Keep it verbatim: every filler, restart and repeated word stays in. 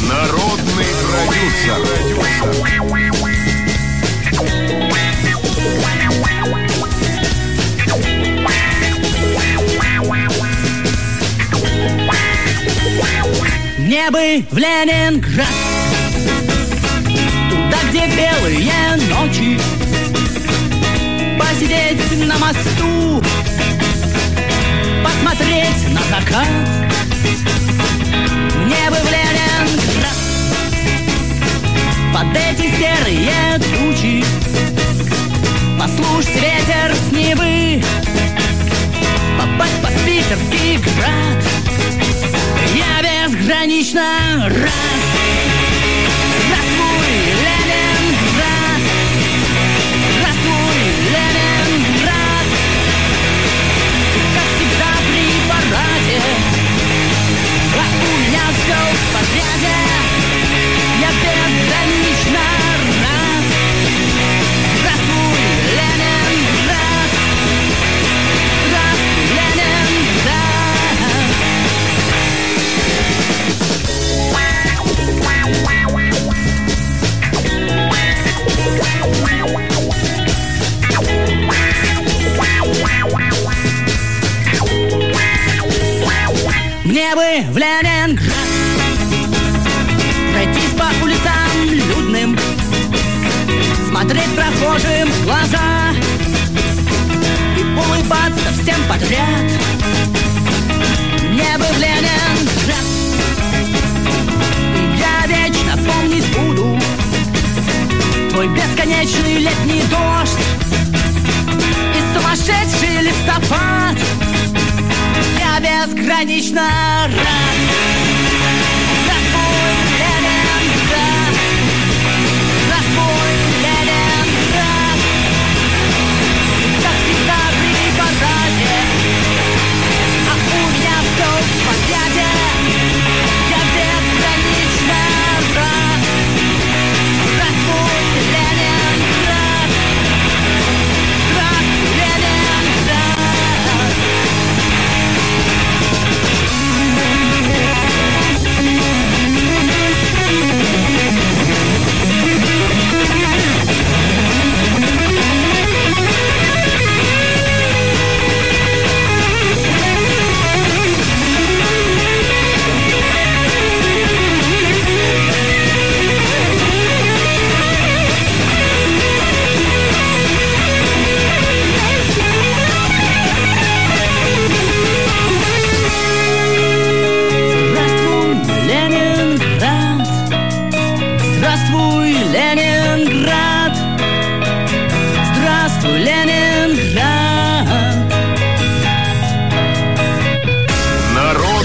Народный продюсер. Мне бы в Ленинград, туда, где белые ночи, посидеть на мосту, посмотреть на закат. Мне бы в Ленинград, под эти серые тучи, послушать ветер с Невы, попасть под питерский град. Я безгранично рад. Здравствуй, Ленинград! Здравствуй, Ленинград! Как всегда при параде, а у меня все в порядке. Я безгранично рад. Здравствуй, Ленинград! Здравствуй, Ленинград! Мне бы в Ленинград, пройтись по улицам людным, смотреть прохожим в глаза и улыбаться всем подряд. Мне бы в Ленинград, и я вечно помнить буду твой бесконечный летний дождь и сумасшедший листопад. Я безгранично рад. Здравствуй, Ленинград! Здравствуй, Ленинград! Как всегда при параде, а у меня все в порядке. Я безгранично рад. Здравствуй, Ленинград! Здравствуй, Ленинград! Здравствуй, Ленинград! Здравствуй, Ленинград!